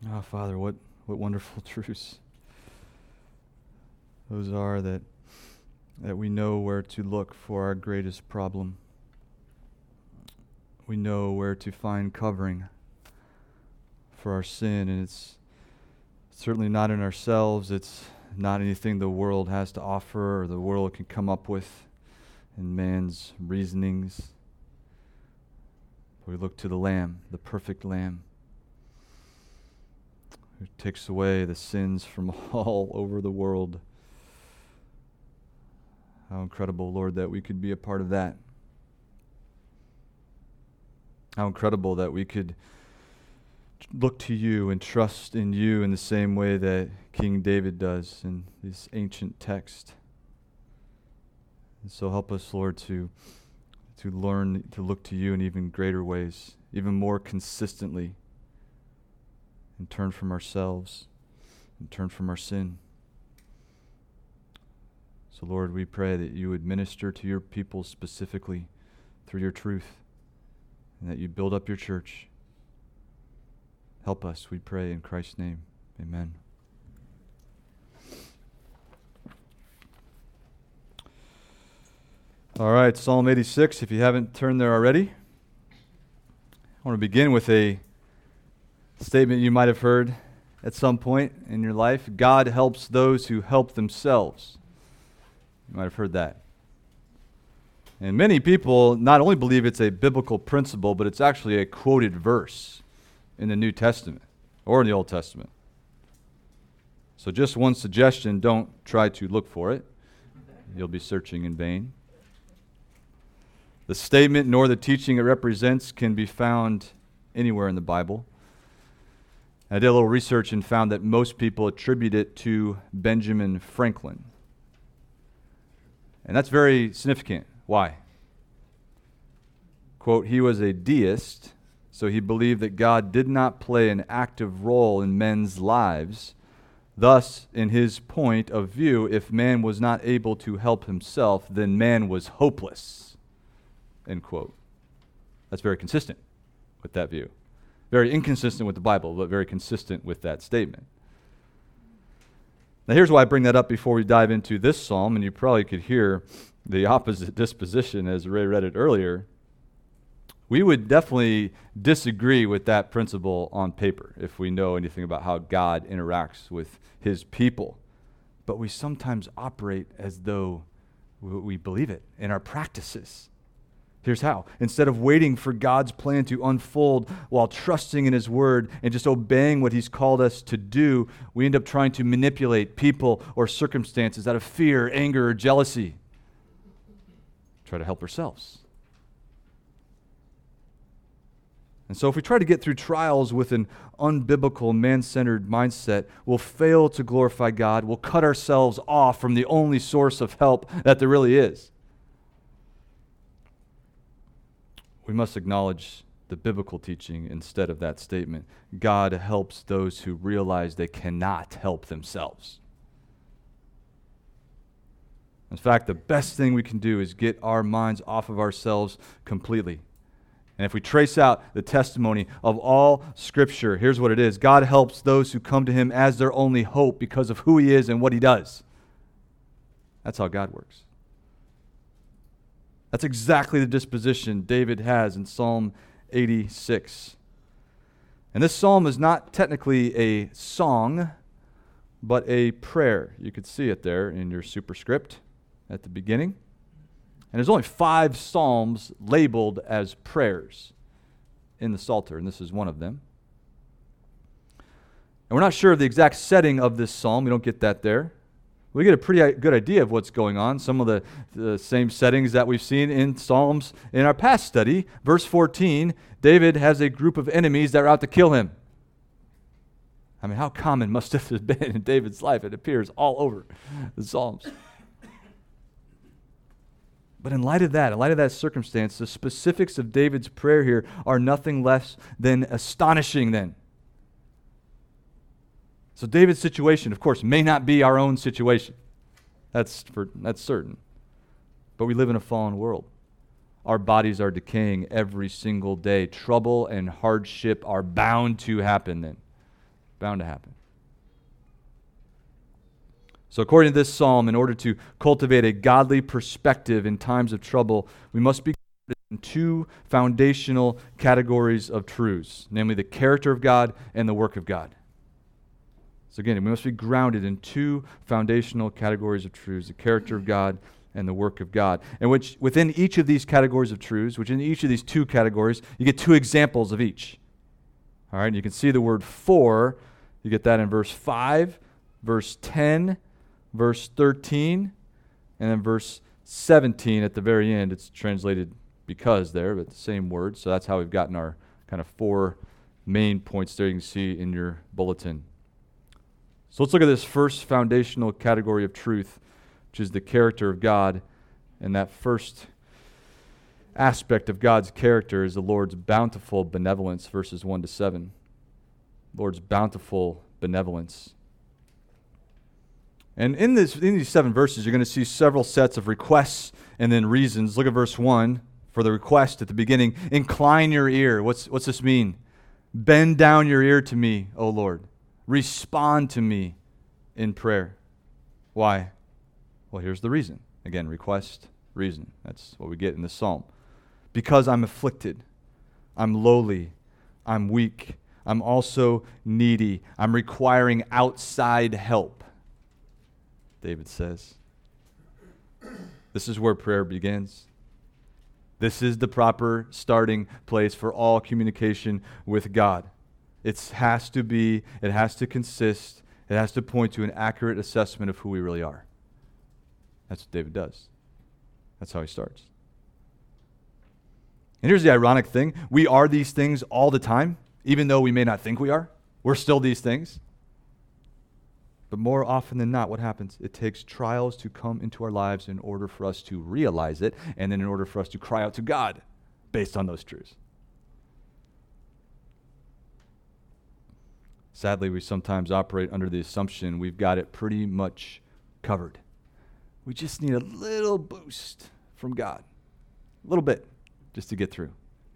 Oh, Father, what wonderful truths those are, that we know where to look for our greatest problem. We know where to find covering for our sin, and it's certainly not in ourselves. It's not anything the world has to offer or the world can come up with in man's reasonings. We look to the Lamb, the perfect Lamb, who takes away the sins from all over the world. How incredible, Lord, that we could be a part of that. How incredible that we could look to you and trust in you in the same way that King David does in this ancient text. And so help us, Lord, to learn to look to you in even greater ways, even more consistently, and turn from ourselves and turn from our sin. So, Lord, we pray that you would minister to your people specifically through your truth, and that you build up your church. Help us, we pray, in Christ's name. Amen. All right, Psalm 86, if you haven't turned there already. I want to begin with a statement you might have heard at some point in your life. God helps those who help themselves. You might have heard that. And many people not only believe it's a biblical principle, but it's actually a quoted verse in the New Testament or in the Old Testament. So just one suggestion, don't try to look for it. You'll be searching in vain. The statement nor the teaching it represents can be found anywhere in the Bible. I did a little research and found that most people attribute it to Benjamin Franklin. And that's very significant. Why? Quote, he was a deist, so he believed that God did not play an active role in men's lives. Thus, in his point of view, if man was not able to help himself, then man was hopeless. End quote. That's very consistent with that view. Very inconsistent with the Bible, but very consistent with that statement. Now here's why I bring that up before we dive into this psalm, and you probably could hear the opposite disposition as Ray read it earlier. We would definitely disagree with that principle on paper if we know anything about how God interacts with his people. But we sometimes operate as though we believe it in our practices. Here's how. Instead of waiting for God's plan to unfold while trusting in his word and just obeying what he's called us to do, we end up trying to manipulate people or circumstances out of fear, anger, or jealousy. Try to help ourselves. And so if we try to get through trials with an unbiblical, man-centered mindset, we'll fail to glorify God. We'll cut ourselves off from the only source of help that there really is. We must acknowledge the biblical teaching instead of that statement. God helps those who realize they cannot help themselves. In fact, the best thing we can do is get our minds off of ourselves completely. And if we trace out the testimony of all Scripture, here's what it is. God helps those who come to him as their only hope because of who he is and what he does. That's how God works. That's exactly the disposition David has in Psalm 86. And this psalm is not technically a song, but a prayer. You could see it there in your superscript at the beginning. And there's only 5 psalms labeled as prayers in the Psalter, and this is one of them. And we're not sure of the exact setting of this psalm. We don't get that there. We get a pretty good idea of what's going on. Some of the same settings that we've seen in Psalms in our past study. Verse 14, David has a group of enemies that are out to kill him. I mean, how common must this have been in David's life? It appears all over the Psalms. But in light of that circumstance, the specifics of David's prayer here are nothing less than astonishing then. So David's situation, of course, may not be our own situation. That's certain. But we live in a fallen world. Our bodies are decaying every single day. Trouble and hardship are bound to happen then. bound to happen. So according to this psalm, in order to cultivate a godly perspective in times of trouble, we must be grounded in two foundational categories of truths, namely the character of God and the work of God. So again, we must be grounded in two foundational categories of truths, the character of God and the work of God. And which within each of these categories of truths, within each of these two categories, you get two examples of each. All right, and you can see the word for, you get that in verse 5, verse 10, verse 13, and then verse 17 at the very end. It's translated because there, but the same word. So that's how we've gotten our kind of four main points there you can see in your bulletin. So let's look at this first foundational category of truth, which is the character of God. And that first aspect of God's character is the Lord's bountiful benevolence, verses 1 to 7. Lord's bountiful benevolence. And in these 7 verses, you're going to see several sets of requests and then reasons. Look at verse 1 for the request at the beginning. Incline your ear. What's this mean? Bend down your ear to me, O Lord. Respond to me in prayer. Why? Well, here's the reason. Again, request, reason. That's what we get in this psalm. Because I'm afflicted. I'm lowly. I'm weak. I'm also needy. I'm requiring outside help, David says. This is where prayer begins. This is the proper starting place for all communication with God. It has to consist, it has to point to an accurate assessment of who we really are. That's what David does. That's how he starts. And here's the ironic thing. We are these things all the time, even though we may not think we are. We're still these things. But more often than not, what happens? It takes trials to come into our lives in order for us to realize it, and then in order for us to cry out to God based on those truths. Sadly, we sometimes operate under the assumption we've got it pretty much covered. We just need a little boost from God, a little bit, just to get through.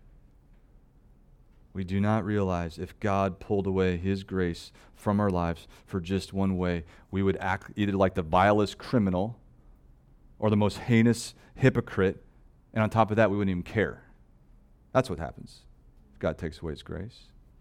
We do not realize if God pulled away His grace from our lives for just one way, we would act either like the vilest criminal or the most heinous hypocrite, and on top of that, we wouldn't even care. That's what happens if God takes away His grace.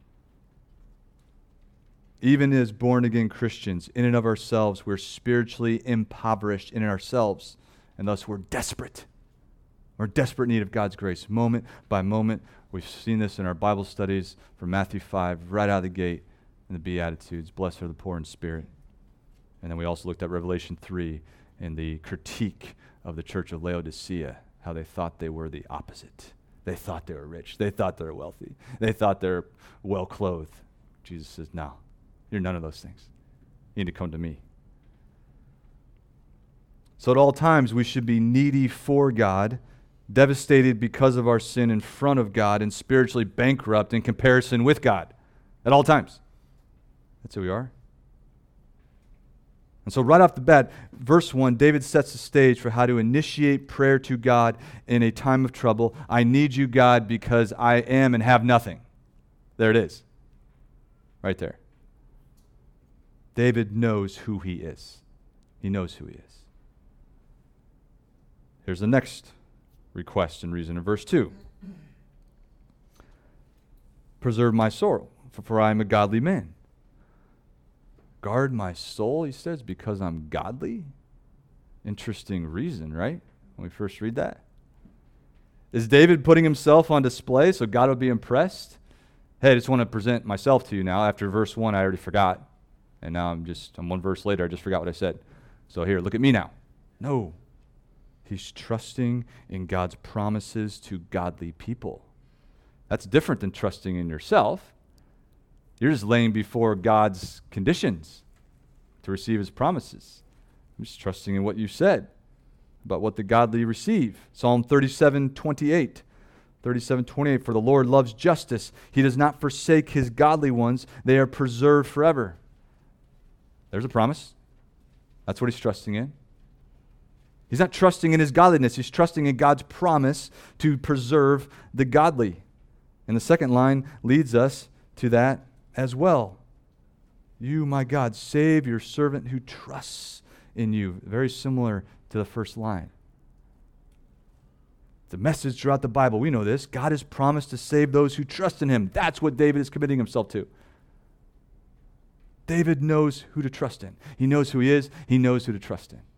Even as born-again Christians, in and of ourselves, we're spiritually impoverished in ourselves, and thus we're desperate. We're in desperate need of God's grace, moment by moment. We've seen this in our Bible studies from Matthew 5, right out of the gate, in the Beatitudes. Blessed are the poor in spirit. And then we also looked at Revelation 3 and the critique of the church of Laodicea, how they thought they were the opposite. They thought they were rich. They thought they were wealthy. They thought they were well-clothed. Jesus says, no. You're none of those things. You need to come to me. So at all times, we should be needy for God, devastated because of our sin in front of God, and spiritually bankrupt in comparison with God. At all times. That's who we are. And so right off the bat, verse 1, David sets the stage for how to initiate prayer to God in a time of trouble. I need you, God, because I am and have nothing. There it is. Right there. David knows who he is. He knows who he is. Here's the next request and reason in verse 2. Preserve my soul, for I am a godly man. Guard my soul, he says, because I'm godly? Interesting reason, right? When we first read that. Is David putting himself on display so God would be impressed? Hey, I just want to present myself to you now. After verse 1, I already forgot. And now I'm one verse later, I just forgot what I said. So here, look at me now. No. He's trusting in God's promises to godly people. That's different than trusting in yourself. You're just laying before God's conditions to receive His promises. I'm just trusting in what you said about what the godly receive. Psalm 37:28. 37:28, for the Lord loves justice. He does not forsake His godly ones. They are preserved forever. There's a promise. That's what he's trusting in. He's not trusting in his godliness. He's trusting in God's promise to preserve the godly. And the second line leads us to that as well. You, my God, save your servant who trusts in you. Very similar to the first line. The message throughout the Bible, we know this. God has promised to save those who trust in him. That's what David is committing himself to. David knows who to trust in. He knows who he is. He knows who to trust in.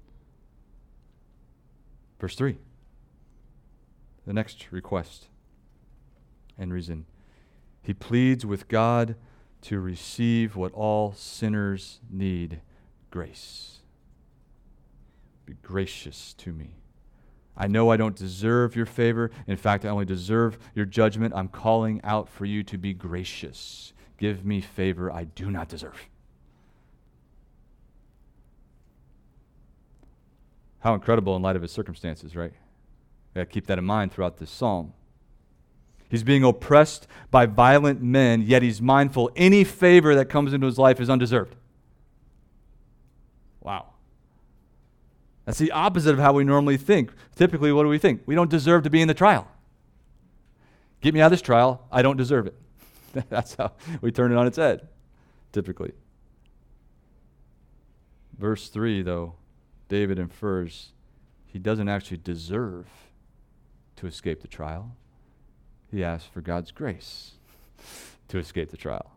Verse 3. The next request and reason. He pleads with God to receive what all sinners need, grace. Be gracious to me. I know I don't deserve your favor. In fact, I only deserve your judgment. I'm calling out for you to be gracious. Give me favor I do not deserve. How incredible in light of his circumstances, right? Got to keep that in mind throughout this psalm. He's being oppressed by violent men, yet he's mindful any favor that comes into his life is undeserved. Wow. That's the opposite of how we normally think. Typically, what do we think? We don't deserve to be in the trial. Get me out of this trial, I don't deserve it. That's how we turn it on its head, typically. Verse 3, though, David infers he doesn't actually deserve to escape the trial. He asks for God's grace to escape the trial.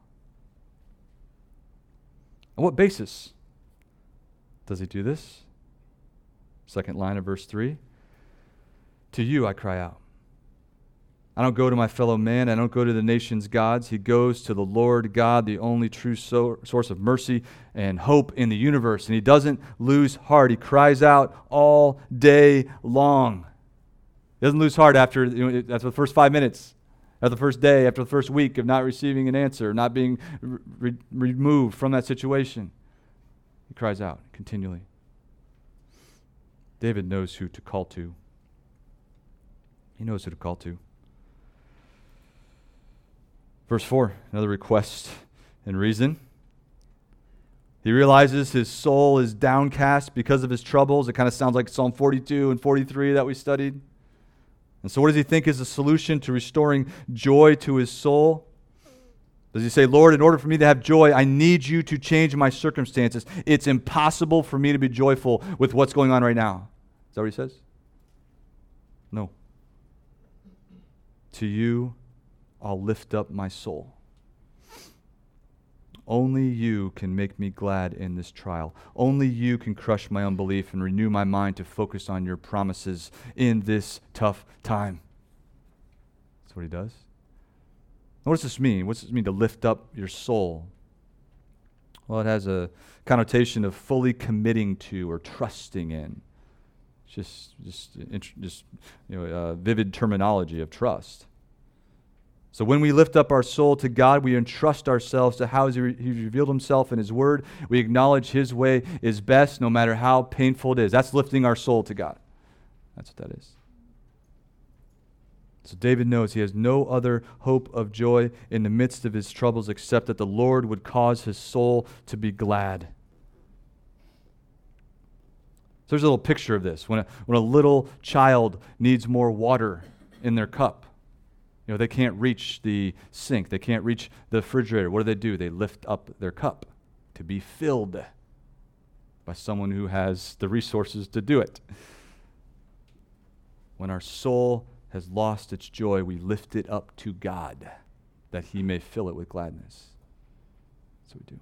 On what basis does he do this? Second line of verse 3. To you I cry out. I don't go to my fellow man. I don't go to the nation's gods. He goes to the Lord God, the only true source of mercy and hope in the universe. And he doesn't lose heart. He cries out all day long. He doesn't lose heart after the first 5 minutes, after the first day, after the first week of not receiving an answer, not being removed from that situation. He cries out continually. David knows who to call to. He knows who to call to. Verse 4, another request and reason. He realizes his soul is downcast because of his troubles. It kind of sounds like Psalm 42 and 43 that we studied. And so what does he think is the solution to restoring joy to his soul? Does he say, Lord, in order for me to have joy, I need you to change my circumstances. It's impossible for me to be joyful with what's going on right now. Is that what he says? No. To you, I'll lift up my soul. Only you can make me glad in this trial. Only you can crush my unbelief and renew my mind to focus on your promises in this tough time. That's what he does. What does this mean? What does it mean to lift up your soul? Well, it has a connotation of fully committing to or trusting in. Just vivid terminology of trust. So when we lift up our soul to God, we entrust ourselves to how He's revealed Himself in His Word. We acknowledge His way is best, no matter how painful it is. That's lifting our soul to God. That's what that is. So David knows he has no other hope of joy in the midst of his troubles except that the Lord would cause his soul to be glad. So there's a little picture of this. When a little child needs more water in their cup, they can't reach the sink. They can't reach the refrigerator. What do? They lift up their cup to be filled by someone who has the resources to do it. When our soul has lost its joy, we lift it up to God that He may fill it with gladness. That's what we do.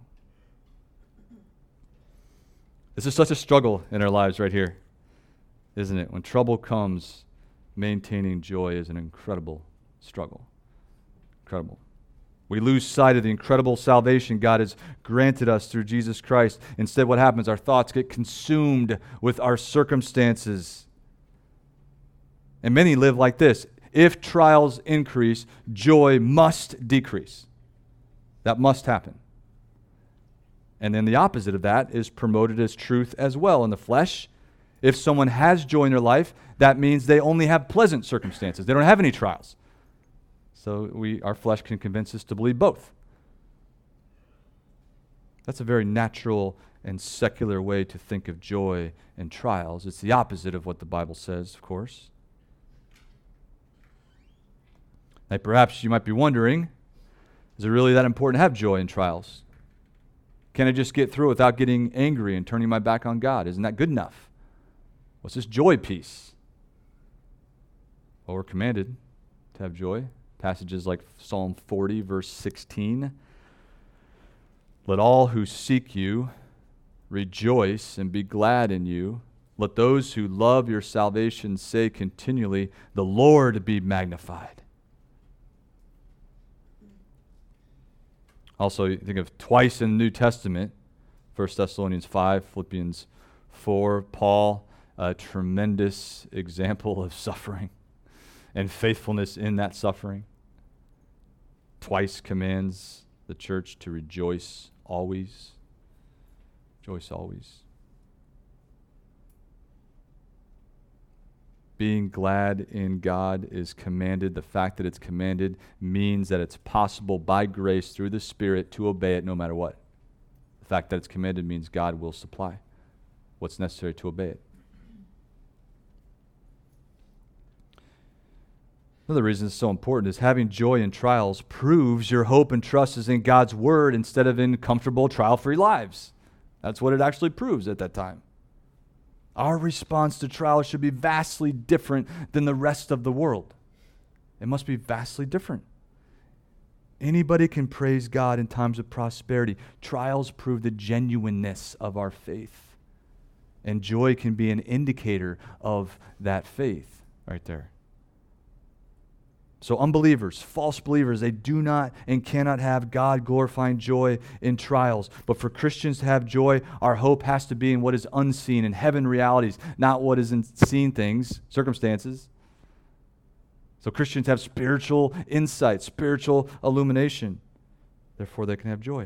This is such a struggle in our lives right here, isn't it? When trouble comes, maintaining joy is an incredible struggle. Incredible. We lose sight of the incredible salvation God has granted us through Jesus Christ. Instead, what happens? Our thoughts get consumed with our circumstances. And many live like this. If trials increase, joy must decrease. That must happen. And then the opposite of that is promoted as truth as well in the flesh. If someone has joy in their life, that means they only have pleasant circumstances. They don't have any trials. So our flesh can convince us to believe both. That's a very natural and secular way to think of joy and trials. It's the opposite of what the Bible says, of course. Now, perhaps you might be wondering, is it really that important to have joy in trials? Can I just get through it without getting angry and turning my back on God? Isn't that good enough? What's this joy piece? Well, we're commanded to have joy. Passages like Psalm 40, verse 16. Let all who seek you rejoice and be glad in you. Let those who love your salvation say continually, the Lord be magnified. Also, you think of twice in the New Testament, 1 Thessalonians 5, Philippians 4, Paul, a tremendous example of suffering and faithfulness in that suffering. Twice commands the church to rejoice always. Rejoice always. Being glad in God is commanded. The fact that it's commanded means that it's possible by grace through the Spirit to obey it no matter what. The fact that it's commanded means God will supply what's necessary to obey it. Another reason it's so important is having joy in trials proves your hope and trust is in God's Word instead of in comfortable, trial-free lives. That's what it actually proves at that time. Our response to trials should be vastly different than the rest of the world. It must be vastly different. Anybody can praise God in times of prosperity. Trials prove the genuineness of our faith. And joy can be an indicator of that faith right there. So unbelievers, false believers, they do not and cannot have God-glorifying joy in trials. But for Christians to have joy, our hope has to be in what is unseen, in heaven realities, not what is in seen things, circumstances. So Christians have spiritual insight, spiritual illumination. Therefore, they can have joy.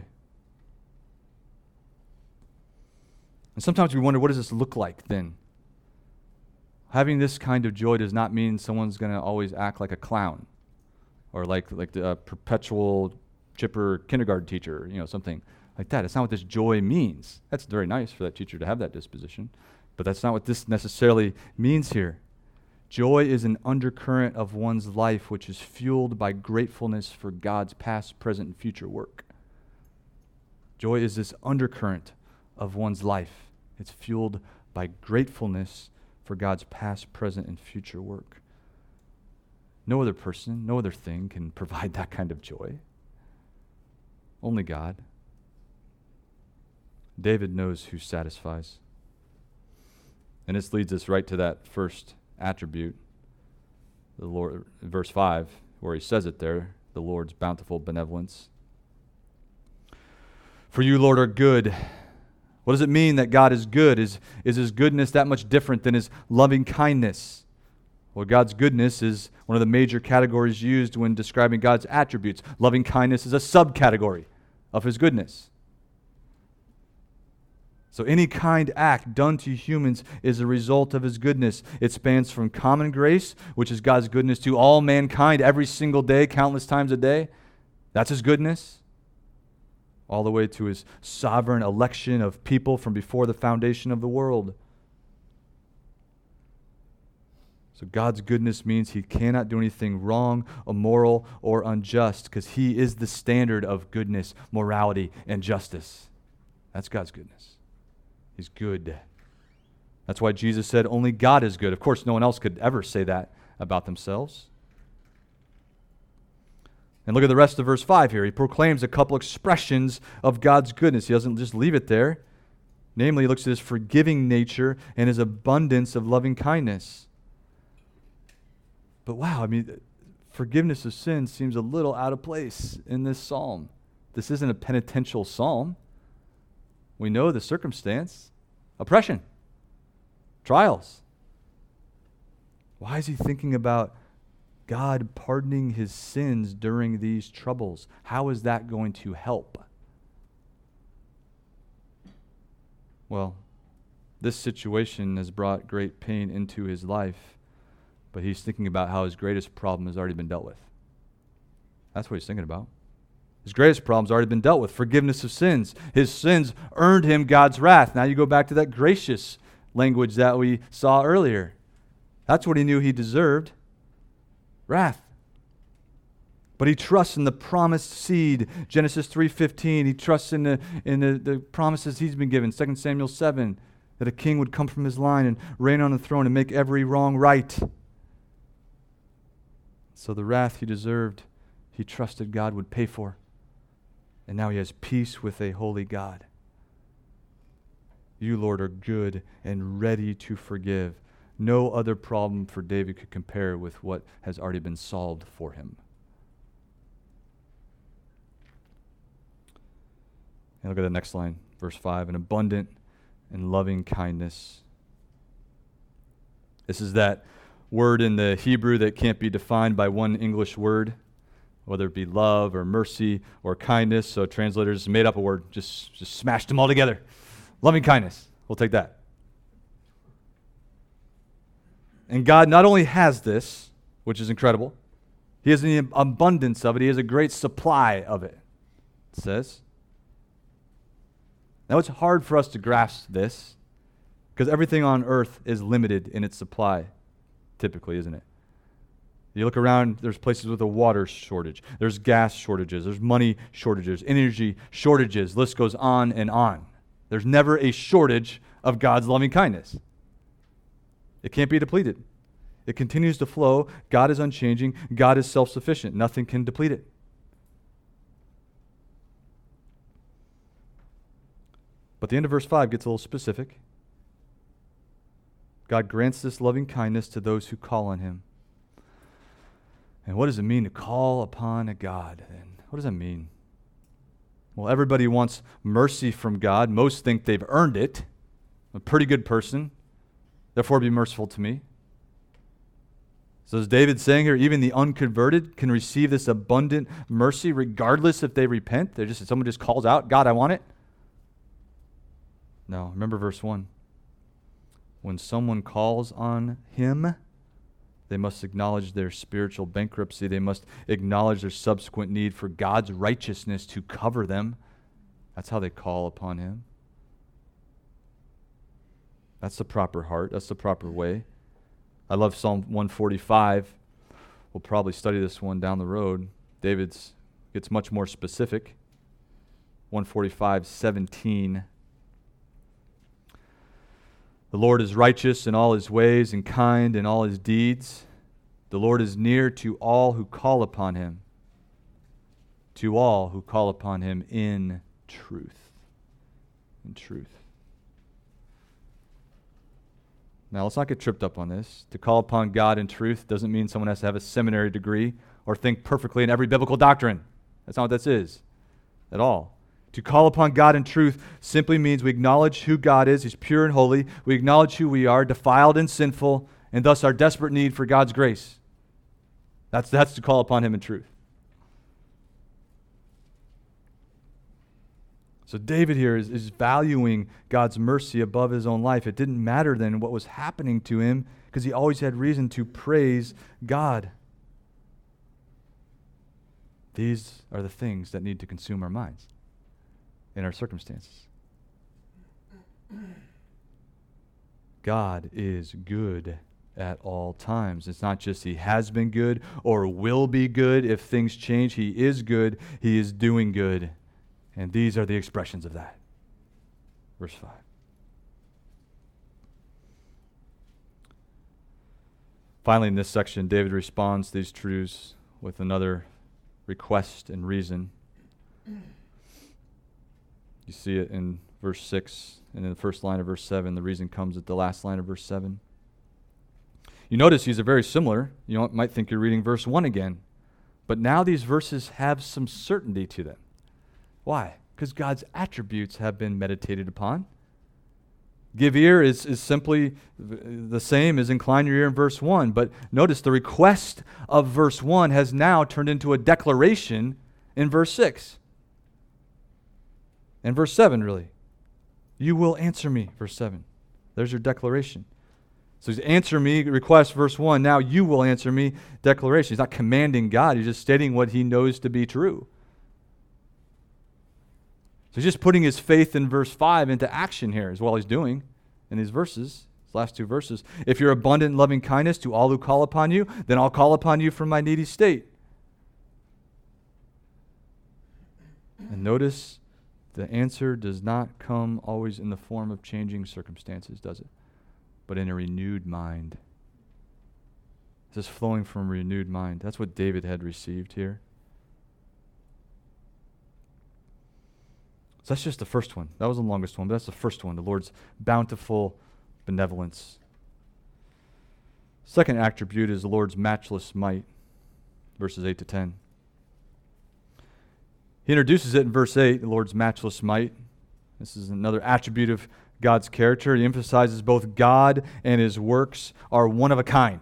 And sometimes we wonder, what does this look like then? Having this kind of joy does not mean someone's going to always act like a clown or like the perpetual chipper kindergarten teacher, something like that. It's not what this joy means. That's very nice for that teacher to have that disposition, but that's not what this necessarily means here. Joy is an undercurrent of one's life which is fueled by gratefulness for God's past, present, and future work. Joy is this undercurrent of one's life. It's fueled by gratefulness for God's past, present, and future work. No other person, no other thing can provide that kind of joy. Only God. David knows who satisfies. And this leads us right to that first attribute, the Lord, verse 5, where he says it there, the Lord's bountiful benevolence. For you, Lord, are good. What does it mean that God is good? Is his goodness that much different than his loving kindness? Well, God's goodness is one of the major categories used when describing God's attributes. Loving kindness is a subcategory of his goodness. So any kind act done to humans is a result of his goodness. It spans from common grace, which is God's goodness to all mankind every single day, countless times a day. That's his goodness. All the way to his sovereign election of people from before the foundation of the world. So God's goodness means he cannot do anything wrong, immoral, or unjust because he is the standard of goodness, morality, and justice. That's God's goodness. He's good. That's why Jesus said only God is good. Of course, no one else could ever say that about themselves. And look at the rest of verse 5 here. He proclaims a couple expressions of God's goodness. He doesn't just leave it there. Namely, he looks at his forgiving nature and his abundance of loving kindness. But wow, forgiveness of sins seems a little out of place in this psalm. This isn't a penitential psalm. We know the circumstance. Oppression. Trials. Why is he thinking about God pardoning his sins during these troubles? How is that going to help? Well, this situation has brought great pain into his life, but he's thinking about how his greatest problem has already been dealt with. That's what he's thinking about. His greatest problem's already been dealt with, forgiveness of sins. His sins earned him God's wrath. Now you go back to that gracious language that we saw earlier. That's what he knew he deserved. Wrath. But he trusts in the promised seed, Genesis 3:15. He trusts in the promises he's been given, 2 Samuel 7, that a king would come from his line and reign on the throne and make every wrong right. So the wrath he deserved, he trusted God would pay for. And now he has peace with a holy God. You, Lord, are good and ready to forgive. No other problem for David could compare with what has already been solved for him. And look at the next line, verse 5, an abundant and loving kindness. This is that word in the Hebrew that can't be defined by one English word, whether it be love or mercy or kindness. So translators made up a word, just smashed them all together. Loving kindness. We'll take that. And God not only has this, which is incredible, he has an abundance of it. He has a great supply of it, it says. Now it's hard for us to grasp this because everything on earth is limited in its supply, typically, isn't it? You look around, there's places with a water shortage. There's gas shortages. There's money shortages, energy shortages. List goes on and on. There's never a shortage of God's loving kindness. It can't be depleted. It continues to flow. God is unchanging. God is self-sufficient. Nothing can deplete it. But the end of verse 5 gets a little specific. God grants this loving kindness to those who call on him. And what does it mean to call upon a God? And what does that mean? Well, everybody wants mercy from God. Most think they've earned it. I'm a pretty good person. Therefore, be merciful to me. So is David saying here, even the unconverted can receive this abundant mercy regardless if they repent? Someone just calls out, God, I want it. No, remember verse 1. When someone calls on him, they must acknowledge their spiritual bankruptcy. They must acknowledge their subsequent need for God's righteousness to cover them. That's how they call upon him. That's the proper heart. That's the proper way. I love Psalm 145. We'll probably study this one down the road. David's gets much more specific. 145:17. The Lord is righteous in all his ways and kind in all his deeds. The Lord is near to all who call upon him. To all who call upon him in truth. In truth. Now, let's not get tripped up on this. To call upon God in truth doesn't mean someone has to have a seminary degree or think perfectly in every biblical doctrine. That's not what this is at all. To call upon God in truth simply means we acknowledge who God is. He's pure and holy. We acknowledge who we are, defiled and sinful, and thus our desperate need for God's grace. That's to call upon him in truth. So David here is valuing God's mercy above his own life. It didn't matter then what was happening to him because he always had reason to praise God. These are the things that need to consume our minds in our circumstances. God is good at all times. It's not just he has been good or will be good if things change. He is good. He is doing good. And these are the expressions of that. Verse 5. Finally, in this section, David responds to these truths with another request and reason. You see it in verse 6 and in the first line of verse 7. The reason comes at the last line of verse 7. You notice these are very similar. You might think you're reading verse 1 again. But now these verses have some certainty to them. Why? Because God's attributes have been meditated upon. Give ear is simply the same as incline your ear in verse 1. But notice the request of verse 1 has now turned into a declaration in verse 6. And verse 7, really. You will answer me, verse 7. There's your declaration. So he's answer me, request, verse 1. Now you will answer me, declaration. He's not commanding God. He's just stating what he knows to be true. So he's just putting his faith in verse 5 into action here is what he's doing in these verses, these last two verses. If you're abundant in loving kindness to all who call upon you, then I'll call upon you from my needy state. And notice the answer does not come always in the form of changing circumstances, does it? But in a renewed mind. This is flowing from a renewed mind. That's what David had received here. So that's just the first one. That was the longest one, but that's the first one, the Lord's bountiful benevolence. Second attribute is the Lord's matchless might, verses 8 to 10. He introduces it in verse 8, the Lord's matchless might. This is another attribute of God's character. He emphasizes both God and his works are one of a kind.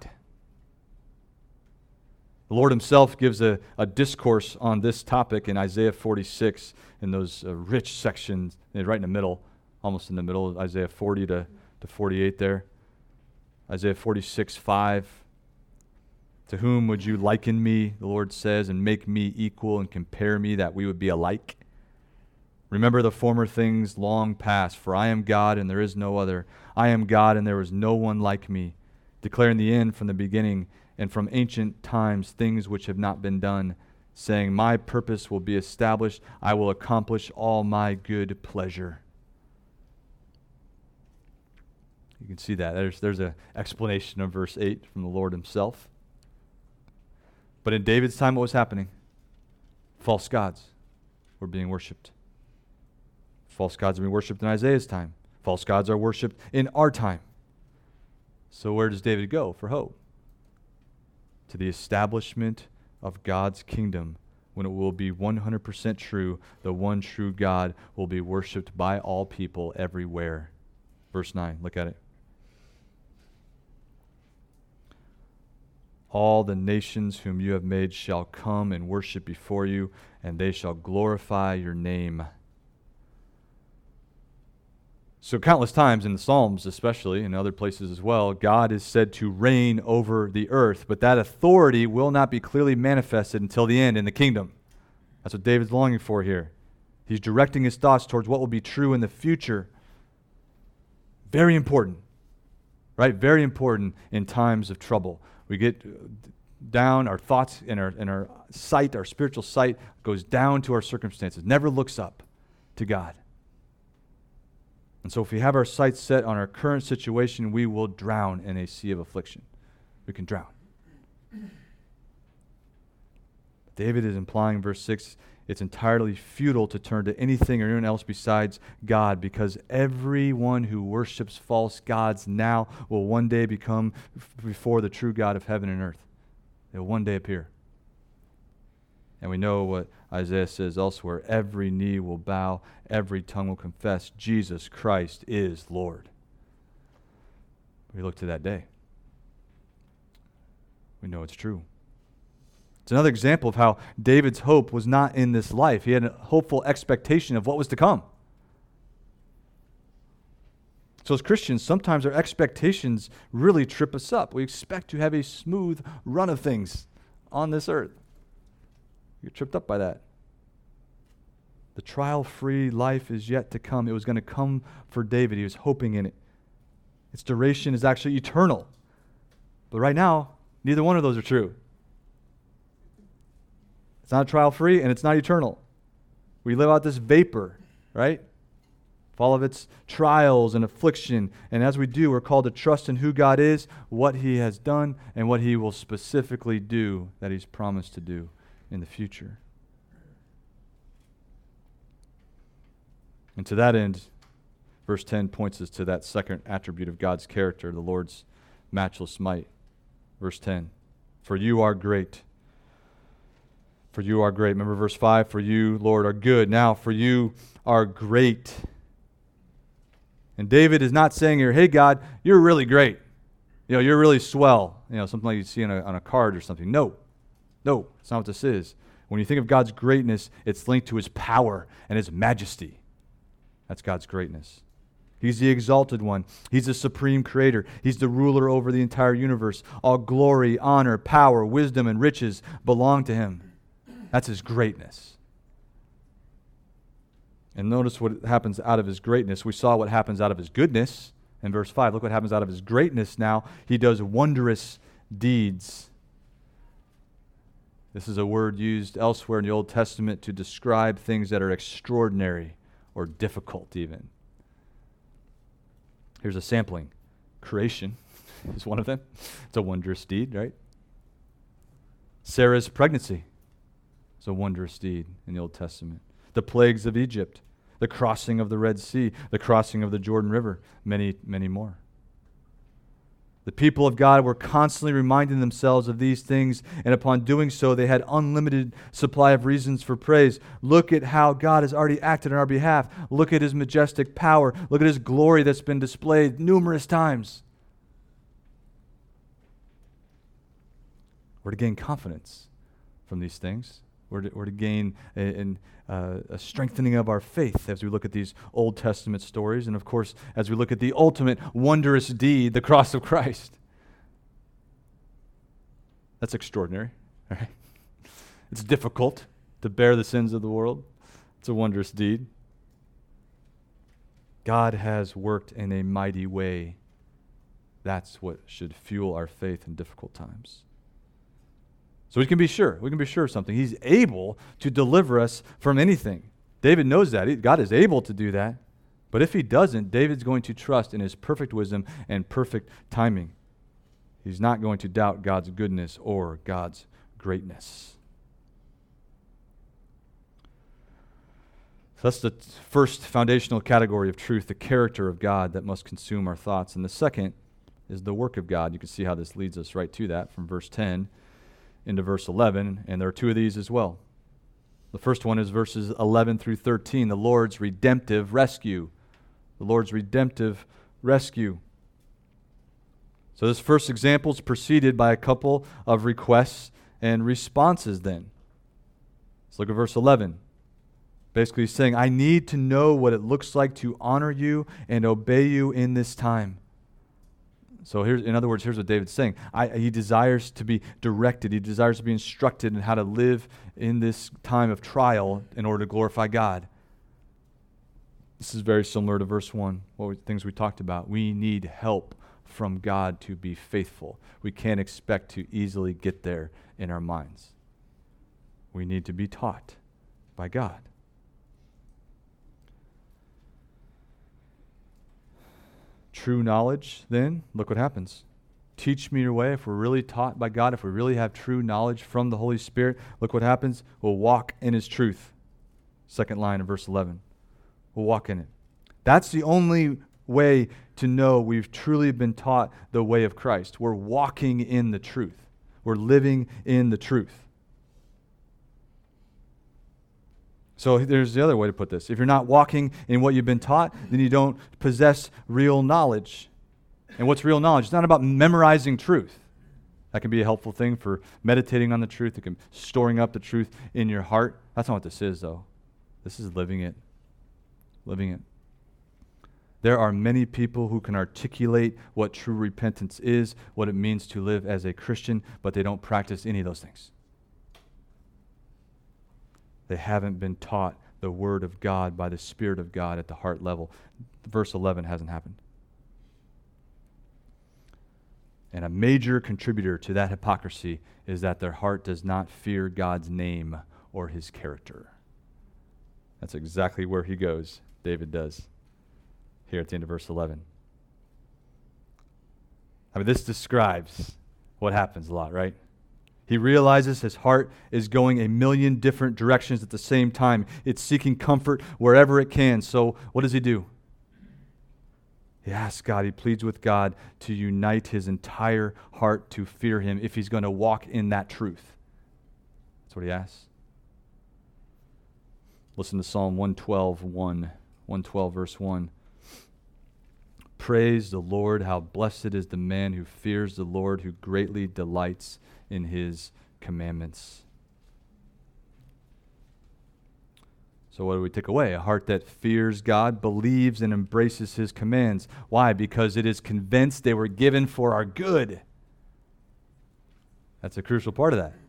The Lord himself gives a discourse on this topic in Isaiah 46, in those rich sections, right in the middle, almost in the middle of Isaiah 40 to 48 there. Isaiah 46:5. To whom would you liken me, the Lord says, and make me equal and compare me that we would be alike? Remember the former things long past, for I am God and there is no other. I am God and there is no one like me, declaring the end from the beginning and from ancient times things which have not been done, saying, my purpose will be established. I will accomplish all my good pleasure. You can see that. There's an explanation of verse 8 from the Lord himself. But in David's time, what was happening? False gods were being worshipped. False gods are being worshipped in Isaiah's time. False gods are worshipped in our time. So where does David go for hope? To the establishment of God's kingdom, when it will be 100% true, the one true God will be worshipped by all people everywhere. Verse 9, look at it. All the nations whom you have made shall come and worship before you, and they shall glorify your name. So countless times in the Psalms especially, and other places as well, God is said to reign over the earth, but that authority will not be clearly manifested until the end in the kingdom. That's what David's longing for here. He's directing his thoughts towards what will be true in the future. Very important, right? Very important in times of trouble. We get down, our thoughts and our sight, our spiritual sight goes down to our circumstances, never looks up to God. And so if we have our sights set on our current situation, we will drown in a sea of affliction. We can drown. David is implying in verse 6, it's entirely futile to turn to anything or anyone else besides God, because everyone who worships false gods now will one day become before the true God of heaven and earth. They will one day appear. And we know what Isaiah says elsewhere, every knee will bow, every tongue will confess Jesus Christ is Lord. We look to that day. We know it's true. It's another example of how David's hope was not in this life. He had a hopeful expectation of what was to come. So as Christians, sometimes our expectations really trip us up. We expect to have a smooth run of things on this earth. You're tripped up by that. The trial-free life is yet to come. It was going to come for David. He was hoping in it. Its duration is actually eternal. But right now, neither one of those are true. It's not trial-free, and it's not eternal. We live out this vapor, right? All of its trials and affliction. And as we do, we're called to trust in who God is, what he has done, and what he will specifically do that he's promised to do in the future. And to that end, verse 10 points us to that second attribute of God's character, the Lord's matchless might. Verse 10, for you are great. For you are great. Remember verse 5, for you, Lord, are good. Now, for you are great. And David is not saying here, hey, God, you're really great. You know, you're really swell. You know, something like you see on a card or something. No, that's not what this is. When you think of God's greatness, it's linked to his power and his majesty. That's God's greatness. He's the exalted one. He's the supreme creator. He's the ruler over the entire universe. All glory, honor, power, wisdom, and riches belong to him. That's his greatness. And notice what happens out of his greatness. We saw what happens out of his goodness in verse 5. Look what happens out of his greatness now. He does wondrous deeds. This is a word used elsewhere in the Old Testament to describe things that are extraordinary or difficult even. Here's a sampling. Creation is one of them. It's a wondrous deed, right? Sarah's pregnancy is a wondrous deed in the Old Testament. The plagues of Egypt, the crossing of the Red Sea, the crossing of the Jordan River, many, many more. The people of God were constantly reminding themselves of these things, and upon doing so, they had unlimited supply of reasons for praise. Look at how God has already acted on our behalf. Look at His majestic power. Look at His glory that's been displayed numerous times. We're to gain confidence from these things. We're to gain a strengthening of our faith as we look at these Old Testament stories. And of course, as we look at the ultimate wondrous deed, the cross of Christ. That's extraordinary. All right? It's difficult to bear the sins of the world. It's a wondrous deed. God has worked in a mighty way. That's what should fuel our faith in difficult times. So we can be sure of something. He's able to deliver us from anything. David knows that. God is able to do that. But if He doesn't, David's going to trust in His perfect wisdom and perfect timing. He's not going to doubt God's goodness or God's greatness. So that's the first foundational category of truth, the character of God that must consume our thoughts. And the second is the work of God. You can see how this leads us right to that from verse 10 into verse 11, and there are two of these as well. The first one is verses 11 through 13, the Lord's redemptive rescue. The Lord's redemptive rescue. So this first example is preceded by a couple of requests and responses then. Let's look at verse 11. Basically he's saying, I need to know what it looks like to honor you and obey you in this time. So in other words, here's what David's saying. He desires to be directed. He desires to be instructed in how to live in this time of trial in order to glorify God. This is very similar to verse 1, things we talked about. We need help from God to be faithful. We can't expect to easily get there in our minds. We need to be taught by God. True knowledge, then, look what happens. Teach me your way. If we're really taught by God, if we really have true knowledge from the Holy Spirit, look what happens. We'll walk in His truth. Second line of verse 11. We'll walk in it. That's the only way to know we've truly been taught the way of Christ. We're walking in the truth. We're living in the truth. So there's the other way to put this. If you're not walking in what you've been taught, then you don't possess real knowledge. And what's real knowledge? It's not about memorizing truth. That can be a helpful thing for meditating on the truth. It can storing up the truth in your heart. That's not what this is, though. This is living it. Living it. There are many people who can articulate what true repentance is, what it means to live as a Christian, but they don't practice any of those things. They haven't been taught the Word of God by the Spirit of God at the heart level. Verse 11 hasn't happened. And a major contributor to that hypocrisy is that their heart does not fear God's name or His character. That's exactly where he goes, David does, here at the end of verse 11. I mean, this describes what happens a lot, right? He realizes his heart is going a million different directions at the same time. It's seeking comfort wherever it can. So what does he do? He asks God, he pleads with God to unite his entire heart to fear Him if he's going to walk in that truth. That's what he asks. Listen to Psalm 112 verse 1. Praise the Lord, how blessed is the man who fears the Lord, who greatly delights in His commandments. So what do we take away? A heart that fears God, believes and embraces His commands. Why? Because it is convinced they were given for our good. That's a crucial part of that.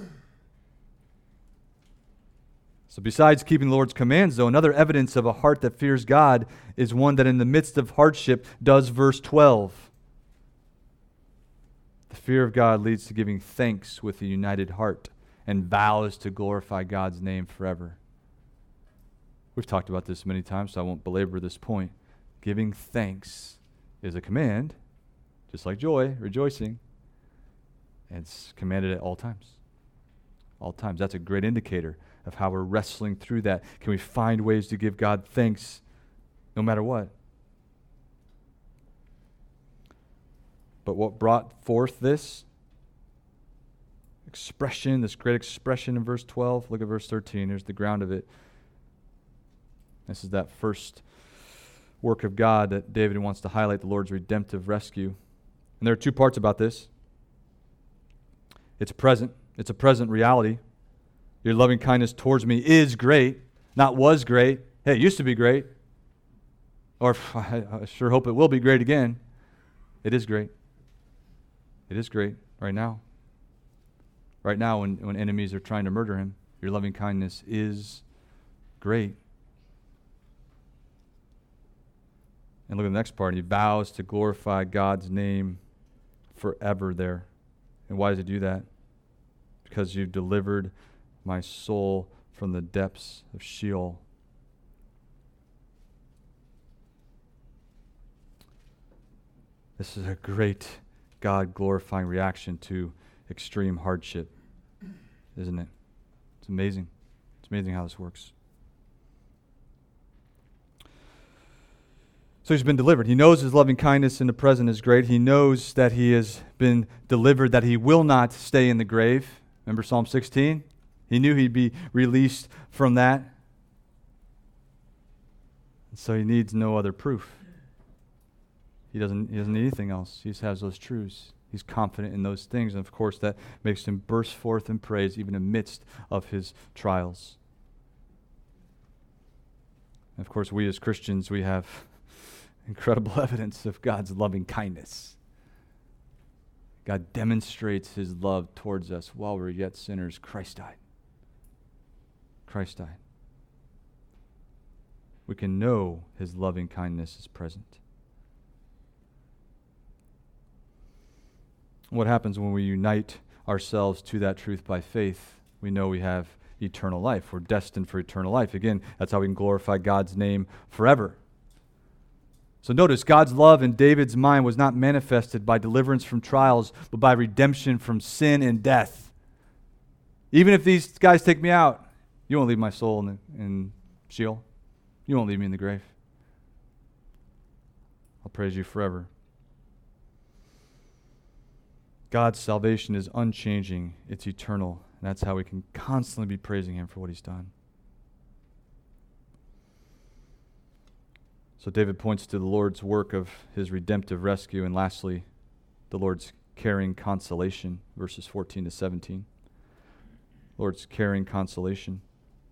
So besides keeping the Lord's commands, though, another evidence of a heart that fears God is one that in the midst of hardship does verse 12. The fear of God leads to giving thanks with a united heart and vows to glorify God's name forever. We've talked about this many times, so I won't belabor this point. Giving thanks is a command, just like joy, rejoicing. And it's commanded at all times. All times. That's a great indicator of how we're wrestling through that. Can we find ways to give God thanks no matter what? But what brought forth this expression, this great expression in verse 12? Look at verse 13. Here's the ground of it. This is that first work of God that David wants to highlight, the Lord's redemptive rescue. And there are two parts about this. It's present. It's a present reality. Your loving kindness towards me is great, not was great. Hey, it used to be great. Or I sure hope it will be great again. It is great. It is great right now. Right now when enemies are trying to murder him, your loving kindness is great. And look at the next part. He vows to glorify God's name forever there. And why does he do that? Because you've delivered my soul from the depths of Sheol. This is a great God-glorifying reaction to extreme hardship, isn't it? It's amazing. It's amazing how this works. So he's been delivered. He knows his loving kindness in the present is great. He knows that he has been delivered, that he will not stay in the grave. Remember Psalm 16? He knew he'd be released from that. And so he needs no other proof. He doesn't need anything else. He just has those truths. He's confident in those things. And of course, that makes him burst forth in praise even amidst of his trials. And of course, we as Christians, we have incredible evidence of God's loving kindness. God demonstrates his love towards us while we're yet sinners. Christ died. Christ died. We can know his loving kindness is present. What happens when we unite ourselves to that truth by faith? We know we have eternal life. We're destined for eternal life. Again, that's how we can glorify God's name forever. So notice, God's love in David's mind was not manifested by deliverance from trials, but by redemption from sin and death. Even if these guys take me out, you won't leave my soul in Sheol. You won't leave me in the grave. I'll praise you forever. God's salvation is unchanging. It's eternal. And that's how we can constantly be praising him for what he's done. So David points to the Lord's work of his redemptive rescue. And lastly, the Lord's caring consolation, verses 14 to 17. Lord's caring consolation.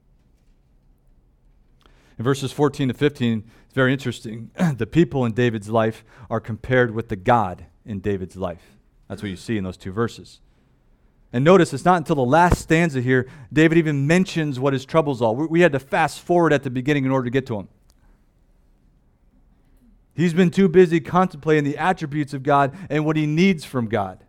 In verses 14 to 15, it's very interesting. The people in David's life are compared with the God in David's life. That's what you see in those two verses. And notice, it's not until the last stanza here, David even mentions what his troubles are. We had to fast forward at the beginning in order to get to them. He's been too busy contemplating the attributes of God and what he needs from God.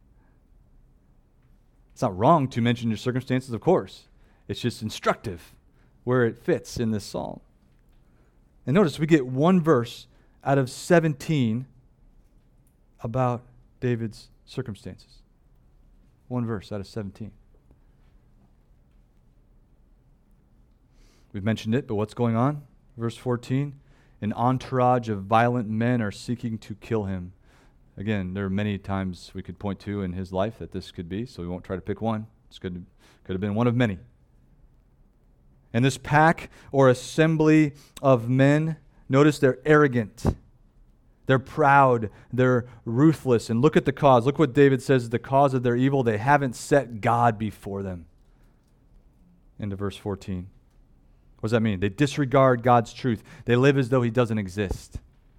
It's not wrong to mention your circumstances, of course. It's just instructive where it fits in this psalm. And notice, we get one verse out of 17 about David's circumstances. One verse out of 17. We've mentioned it, but what's going on? Verse 14, an entourage of violent men are seeking to kill him. Again, there are many times we could point to in his life that this could be, so we won't try to pick one. This could have been one of many. And this pack or assembly of men, notice they're arrogant. They're proud. They're ruthless. And look at the cause. Look what David says is the cause of their evil. They haven't set God before them. Into verse 14. What does that mean? They disregard God's truth. They live as though he doesn't exist.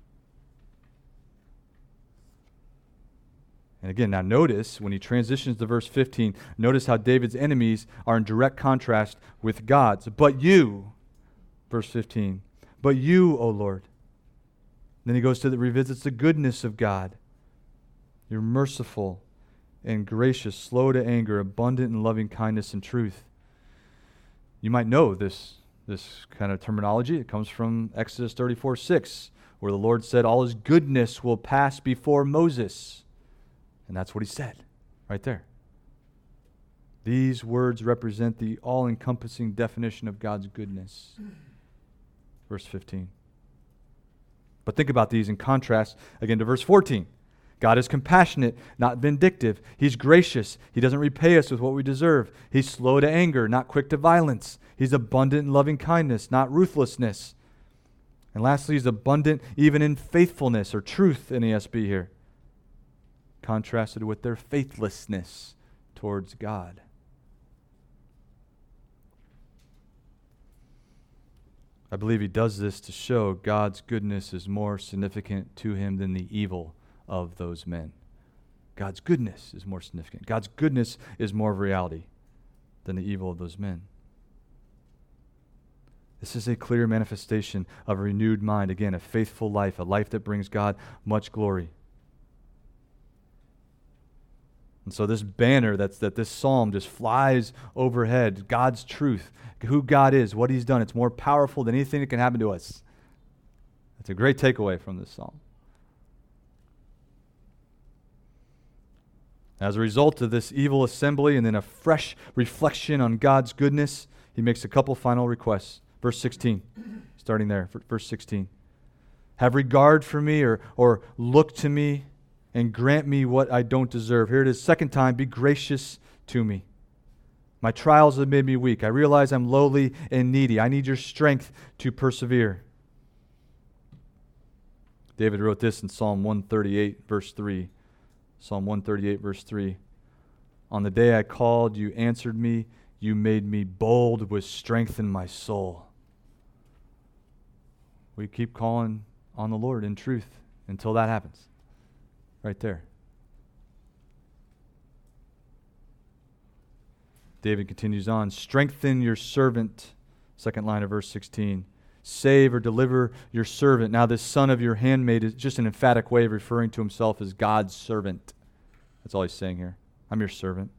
And again, now notice, when he transitions to verse 15, notice how David's enemies are in direct contrast with God's. But you, verse 15, but you, O Lord. Then he goes to revisits the goodness of God. You're merciful and gracious, slow to anger, abundant in loving kindness and truth. You might know this kind of terminology. It comes from Exodus 34:6, where the Lord said, all his goodness will pass before Moses. And that's what he said right there. These words represent the all-encompassing definition of God's goodness. Verse 15. But think about these in contrast again to verse 14. God is compassionate, not vindictive. He's gracious. He doesn't repay us with what we deserve. He's slow to anger, not quick to violence. He's abundant in loving kindness, not ruthlessness. And lastly, he's abundant even in faithfulness, or truth in ESV here, contrasted with their faithlessness towards God. I believe he does this to show God's goodness is more significant to him than the evil of those men. God's goodness is more significant. God's goodness is more of a reality than the evil of those men. This is a clear manifestation of a renewed mind. Again, a faithful life, a life that brings God much glory. And so this banner that this psalm just flies overhead, God's truth, who God is, what he's done, it's more powerful than anything that can happen to us. That's a great takeaway from this psalm. As a result of this evil assembly and then a fresh reflection on God's goodness, he makes a couple final requests. Verse 16, starting there, verse 16. Have regard for me or look to me and grant me what I don't deserve. Here it is, second time, be gracious to me. My trials have made me weak. I realize I'm lowly and needy. I need your strength to persevere. David wrote this in Psalm 138, verse 3. Psalm 138, verse 3. On the day I called, you answered me. You made me bold with strength in my soul. We keep calling on the Lord in truth until that happens. Right there. David continues on. Strengthen your servant. Second line of verse 16. Save or deliver your servant. Now this son of your handmaid is just an emphatic way of referring to himself as God's servant. That's all he's saying here. I'm your servant.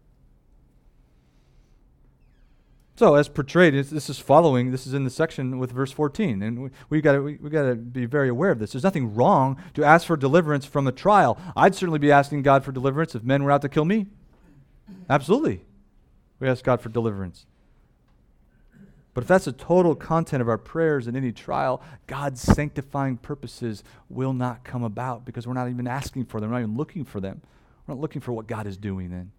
So as portrayed, this is in the section with verse 14, and we got to be very aware of this. There's nothing wrong to ask for deliverance from a trial. I'd certainly be asking God for deliverance if men were out to kill me. Absolutely. We ask God for deliverance. But if that's the total content of our prayers in any trial, God's sanctifying purposes will not come about because we're not even asking for them. We're not even looking for them. We're not looking for what God is doing then.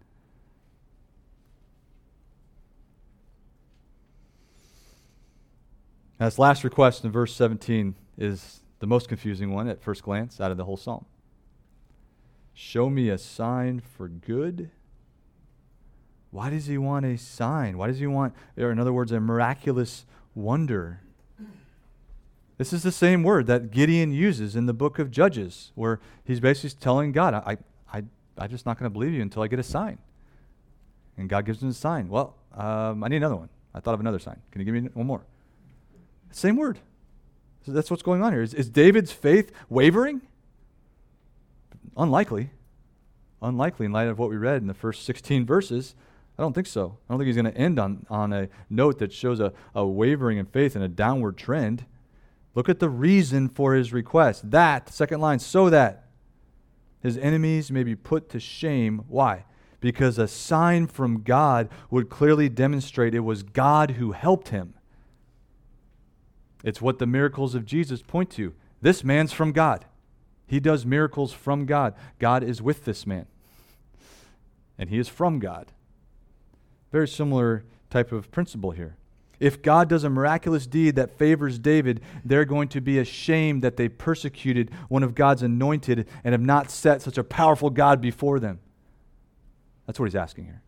Now, this last request in verse 17 is the most confusing one at first glance out of the whole psalm. Show me a sign for good. Why does he want a sign? Why does he want, or in other words, a miraculous wonder? This is the same word that Gideon uses in the book of Judges, where he's basically telling God, I'm just not going to believe you until I get a sign. And God gives him a sign. Well, I need another one. I thought of another sign. Can you give me one more? Same word. So that's what's going on here. Is David's faith wavering? Unlikely. Unlikely in light of what we read in the first 16 verses. I don't think so. I don't think he's going to end on a note that shows a wavering in faith and a downward trend. Look at the reason for his request. That, second line, so that his enemies may be put to shame. Why? Because a sign from God would clearly demonstrate it was God who helped him. It's what the miracles of Jesus point to. This man's from God. He does miracles from God. God is with this man. And he is from God. Very similar type of principle here. If God does a miraculous deed that favors David, they're going to be ashamed that they persecuted one of God's anointed and have not set such a powerful God before them. That's what he's asking here.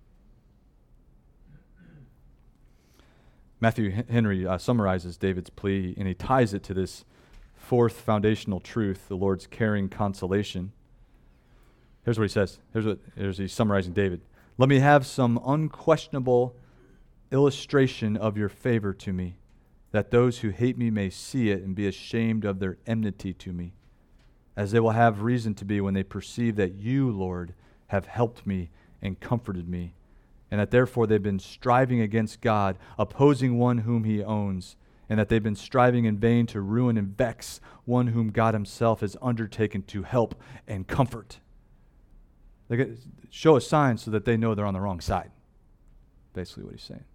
Matthew Henry summarizes David's plea, and he ties it to this fourth foundational truth, the Lord's caring consolation. Here's what he says. Here's he's summarizing David. Let me have some unquestionable illustration of your favor to me, that those who hate me may see it and be ashamed of their enmity to me, as they will have reason to be when they perceive that you, Lord, have helped me and comforted me, and that therefore they've been striving against God, opposing one whom he owns, and that they've been striving in vain to ruin and vex one whom God himself has undertaken to help and comfort. They show a sign so that they know they're on the wrong side. Basically what he's saying.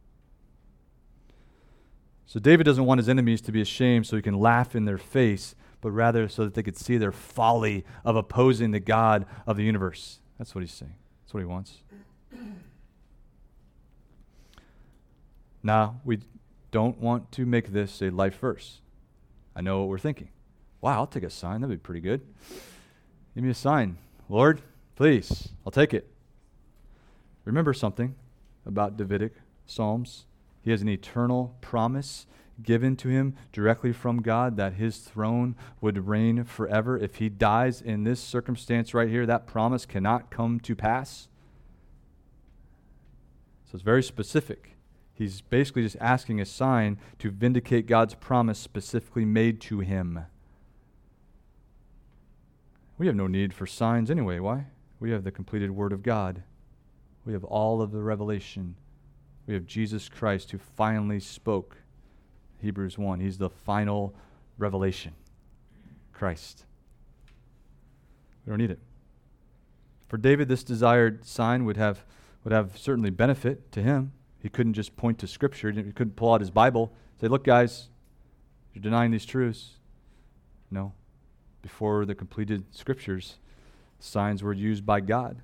So David doesn't want his enemies to be ashamed so he can laugh in their face, but rather so that they could see their folly of opposing the God of the universe. That's what he's saying. That's what he wants. Now, we don't want to make this a life verse. I know what we're thinking. Wow, I'll take a sign. That'd be pretty good. Give me a sign. Lord, please, I'll take it. Remember something about Davidic Psalms. He has an eternal promise given to him directly from God that his throne would reign forever. If he dies in this circumstance right here, that promise cannot come to pass. So it's very specific. He's basically just asking a sign to vindicate God's promise specifically made to him. We have no need for signs anyway. Why? We have the completed Word of God. We have all of the revelation. We have Jesus Christ who finally spoke. Hebrews 1. He's the final revelation. Christ. We don't need it. For David, this desired sign would have certainly benefit to him. He couldn't just point to Scripture. He couldn't pull out his Bible and say, look, guys, you're denying these truths. No. Before the completed Scriptures, signs were used by God.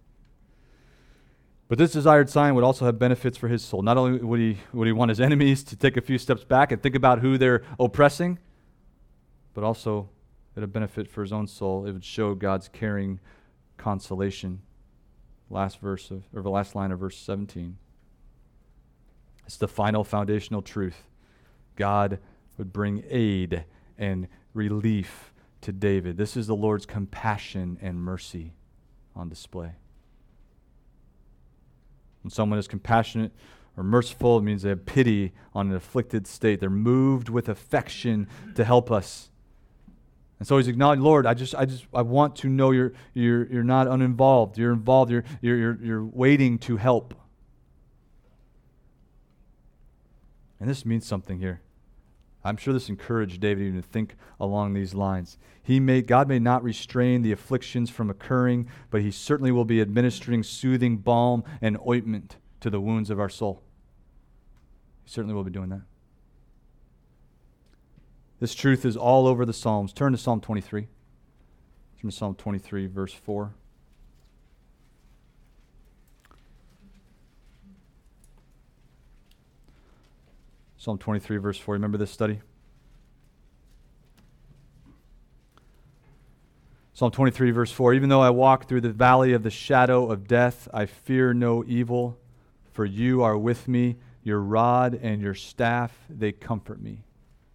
But this desired sign would also have benefits for his soul. Not only would he want his enemies to take a few steps back and think about who they're oppressing, but also it would benefit for his own soul. It would show God's caring consolation. Last line of verse 17. It's the final foundational truth. God would bring aid and relief to David. This is the Lord's compassion and mercy on display. When someone is compassionate or merciful, it means they have pity on an afflicted state. They're moved with affection to help us. And so he's acknowledging, Lord, I want to know you're not uninvolved. You're involved. You're waiting to help. And this means something here. I'm sure this encouraged David even to think along these lines. God may not restrain the afflictions from occurring, but he certainly will be administering soothing balm and ointment to the wounds of our soul. He certainly will be doing that. This truth is all over the Psalms. Turn to Psalm 23. Turn to Psalm 23, verse 4. Psalm 23, verse 4. Remember this study? Psalm 23, verse 4. Even though I walk through the valley of the shadow of death, I fear no evil, for you are with me. Your rod and your staff, they comfort me.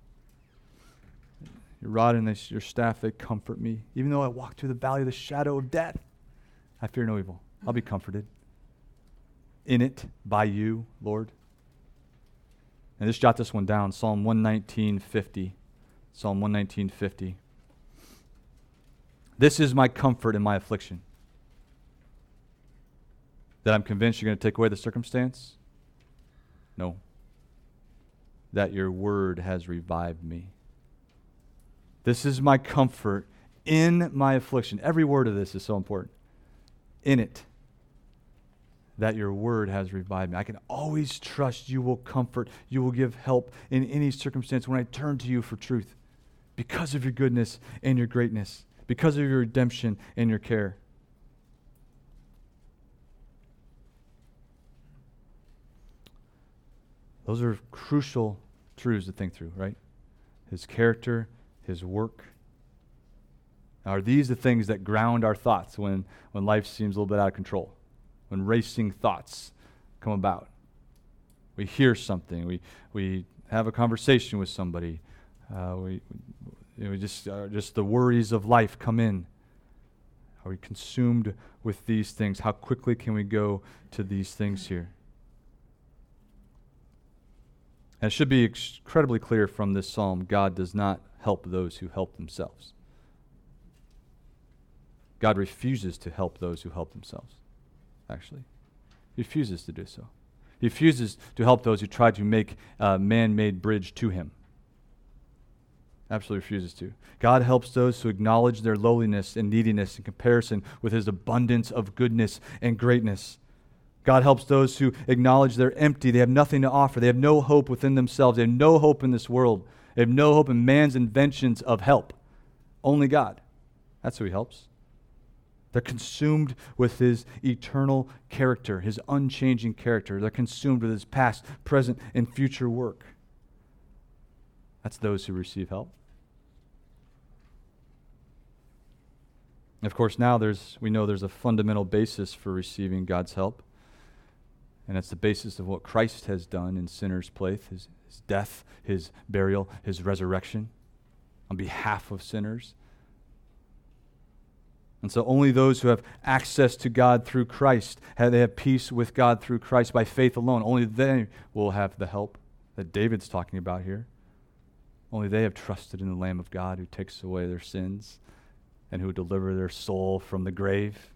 Your rod and your staff, they comfort me. Even though I walk through the valley of the shadow of death, I fear no evil. I'll be comforted in it by you, Lord. And just jot this one down, Psalm 119:50. Psalm 119:50. This is my comfort in my affliction. That I'm convinced you're going to take away the circumstance? No. That your word has revived me. This is my comfort in my affliction. Every word of this is so important. In it. That your word has revived me. I can always trust you will comfort, you will give help in any circumstance when I turn to you for truth because of your goodness and your greatness, because of your redemption and your care. Those are crucial truths to think through, right? His character, his work. Now, are these the things that ground our thoughts when life seems a little bit out of control? When racing thoughts come about. We hear something. We have a conversation with somebody. Just the worries of life come in. Are we consumed with these things? How quickly can we go to these things here? And it should be incredibly clear from this psalm, God does not help those who help themselves. God refuses to help those who help themselves, actually. He refuses to do so. He refuses to help those who try to make a man-made bridge to him. Absolutely refuses to. God helps those who acknowledge their lowliness and neediness in comparison with his abundance of goodness and greatness. God helps those who acknowledge they're empty. They have nothing to offer. They have no hope within themselves. They have no hope in this world. They have no hope in man's inventions of help. Only God. That's who he helps. They're consumed with his eternal character, his unchanging character. They're consumed with his past, present, and future work. That's those who receive help. Of course, now we know there's a fundamental basis for receiving God's help. And that's the basis of what Christ has done in sinners' place, his death, his burial, his resurrection on behalf of sinners. And so only those who have access to God through Christ, they have peace with God through Christ by faith alone. Only they will have the help that David's talking about here. Only they have trusted in the Lamb of God who takes away their sins and who will deliver their soul from the grave.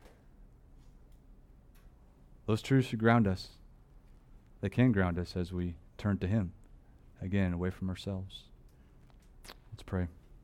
Those truths should ground us. They can ground us as we turn to him, again, away from ourselves. Let's pray.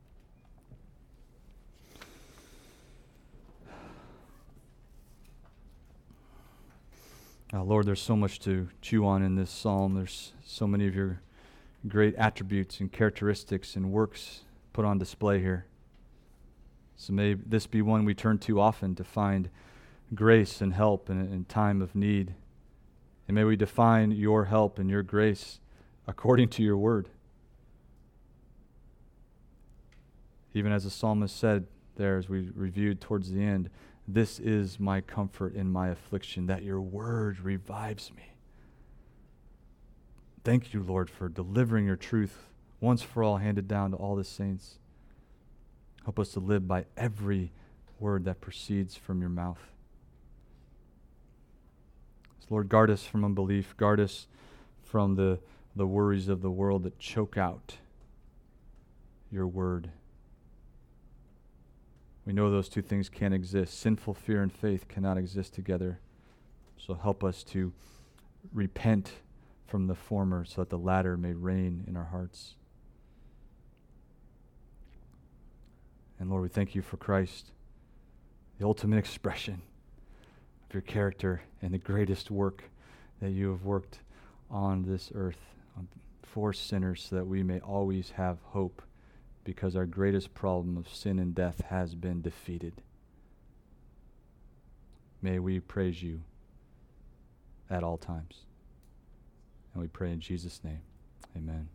Lord, there's so much to chew on in this psalm. There's so many of your great attributes and characteristics and works put on display here. So may this be one we turn to often to find grace and help in time of need. And may we define your help and your grace according to your word. Even as the psalmist said there as we reviewed towards the end, this is my comfort in my affliction, that your word revives me. Thank you, Lord, for delivering your truth once for all, handed down to all the saints. Help us to live by every word that proceeds from your mouth. So Lord, guard us from unbelief. Guard us from the worries of the world that choke out your word. We know those two things can't exist. Sinful fear and faith cannot exist together. So help us to repent from the former so that the latter may reign in our hearts. And Lord, we thank you for Christ, the ultimate expression of your character and the greatest work that you have worked on this earth for sinners so that we may always have hope, because our greatest problem of sin and death has been defeated. May we praise you at all times. And we pray in Jesus' name. Amen.